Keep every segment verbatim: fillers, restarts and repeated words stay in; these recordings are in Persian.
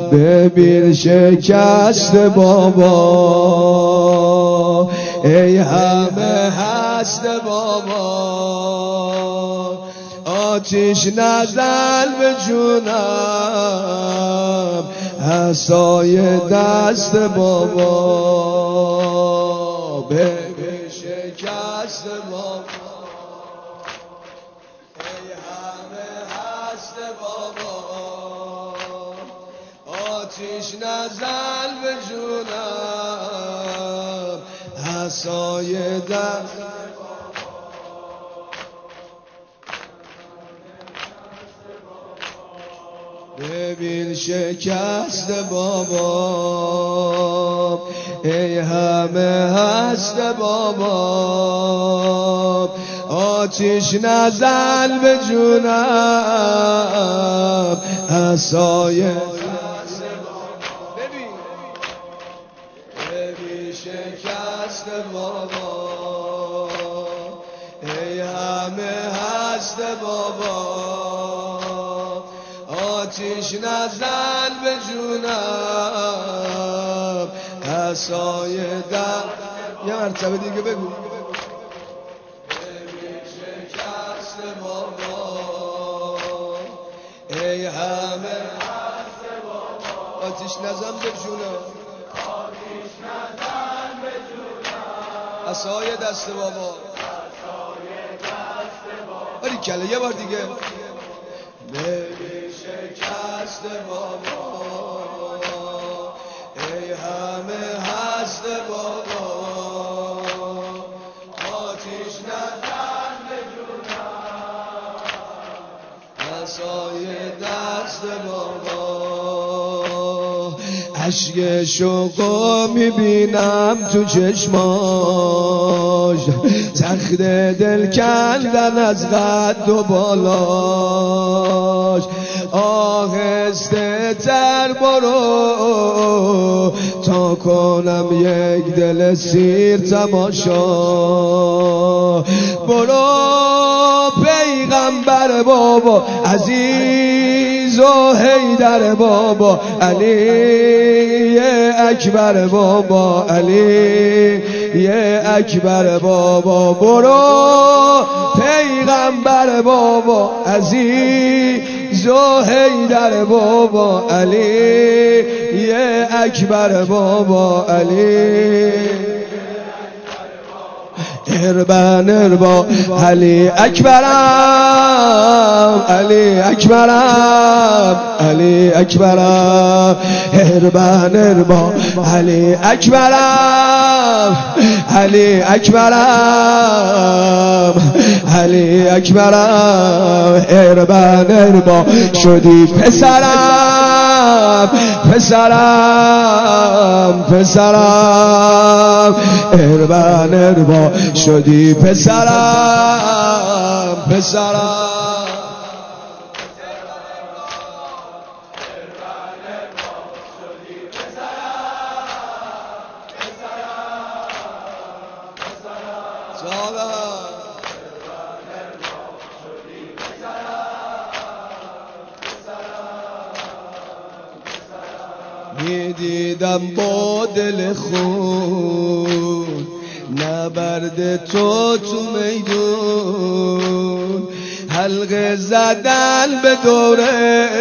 ببین شکست بابا، ای همه هست بابا. آتیش نزن به جونم، عصای دست بابا، ببین شکست بابا، ای همه هست بابا. آتیش نزن به جونم، عصای دست ببین شکست بابا، ای همه هست بابا. آتیش نزن به جونم، عصای دست بابا، ببین ببین شکست بابا، ای همه هست بابا. آتیش نزن به جونم، عصای دست. یه مرتبه دیگه بگو. ببین شکست بابا، ای همه هست بابا. آتیش نزن به جونم، آتیش نزن به جونم، عصای دست بابا، عصای دست بابا. آری کله یه بار دیگه. ببین شکست بابا، ای همه هست بابا. آتیش نزن به جونم، عصای دست بابا. اشک شوقو میبینم تو چشماش، تخت دل کندن از قد و بالاش. آهسته تر برو تا کنم یک دل سیر تماشا. برو پیغمبر بابا، عزیز و حیدر بابا، علی اکبر بابا، علی اکبر بابا. برو پیغمبر بابا، عزیز و حیدر بابا، علی اکبر بابا، علی اربن اربا، علی اکبرم، علی اکبرم، علی اکبرم. اربن اربا، علی اکبرم، علی اکبرم، علی اکبرم. اربن اربا شدی پسرم، پسرم، پسرم. اربن اربا شدی پسرم، پسرم. میدیدم با دل خون نبرد تو تو میدون، حلقه زدن به دوره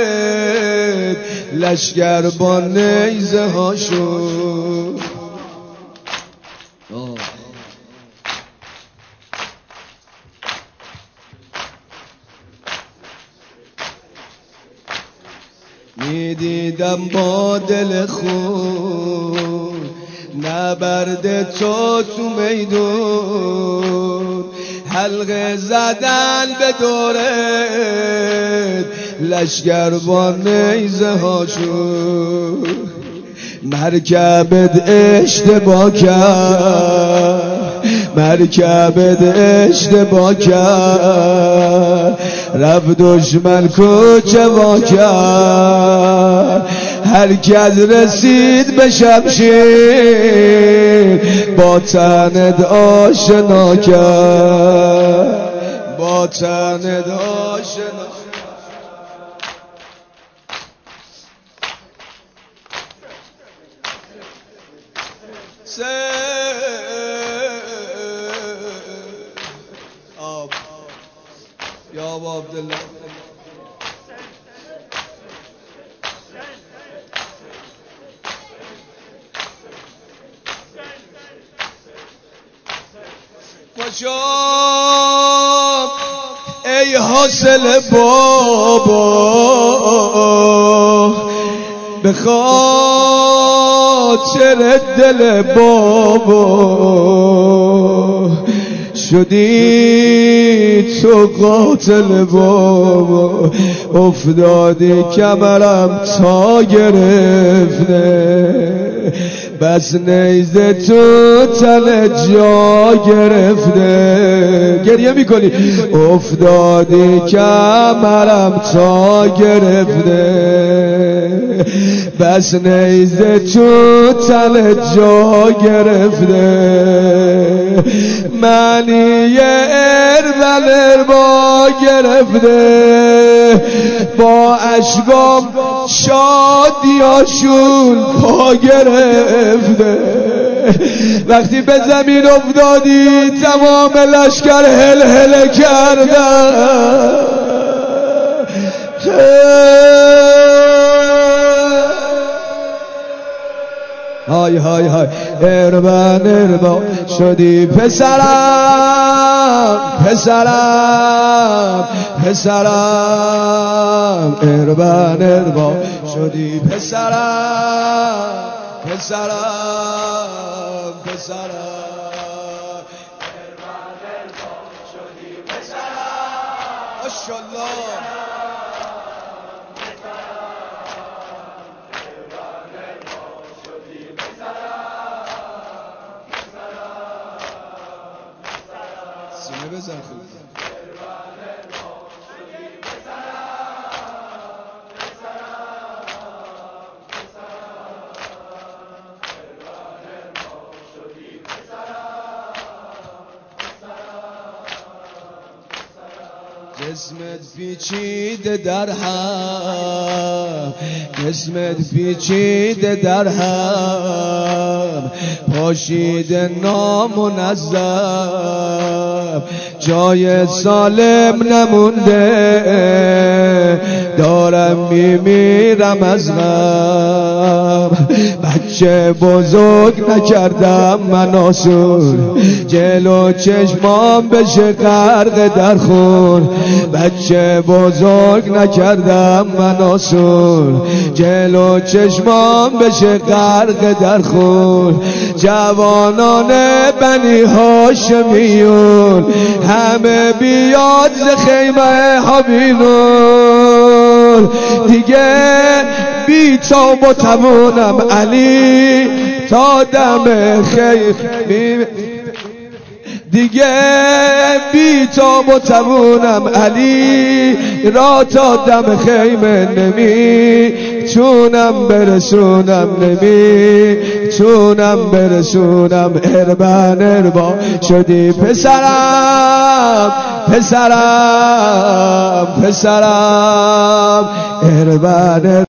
لشگر با نیزه هاشون. میدیدم با دل خون نبرد تو تو میدون، حلقه زدن به دورت لشگر با نیزه هاشون. مرکبت اشتباه کرد، مرکبت اشتباه کرد، رفت دشمن کوچه وا کرد. هر کس رسید به شمشیر با تنت آشنا کرد، با تنت آشنا. آب یا ابا عبدالله پاشا ای حاصل بابا به خاطر دل بابا شدی تو قاتل بابا افتادی کمرم تا گرفته بس نیزه تو تن جا گرفته گریه میکنی افتادی کمرم تا گرفته بس نیزه تو تن جا گرفته معنی اربل اربا گرفته با اشکام شادیاشون پا گرفته وقتی به زمین افتادی تمام لشکر هل هل کردن های های های اربن اربا شدی پسرم پسرم پسرم اربن اربا شدی پسرم پسرم پسرم اربن اربا شدی پسرم ماشاءالله سینه بزن خوب جسمت پیچیده در هم جسمت پیچیده در هم پاشیده نامنظم جای سالم نمونده دارم میمیرم از غم بچه بزرگ نکردم من آسون جلو چشمام بشه غرق در خون بچه بزرگ نکردم من آسون جلو چشمام بشه غرق در خون جوانان بنی هاشمیون همه بیاد ز خیمه حبیبون دیگه بی تاب و توانم علی تا دم خیمه دیگه بی تاب و توانم علی را تا دم خیمه نمی چونم برسونم نمی چونم برسونم اربن اربا شدی پسرم پسرم پسرم اربن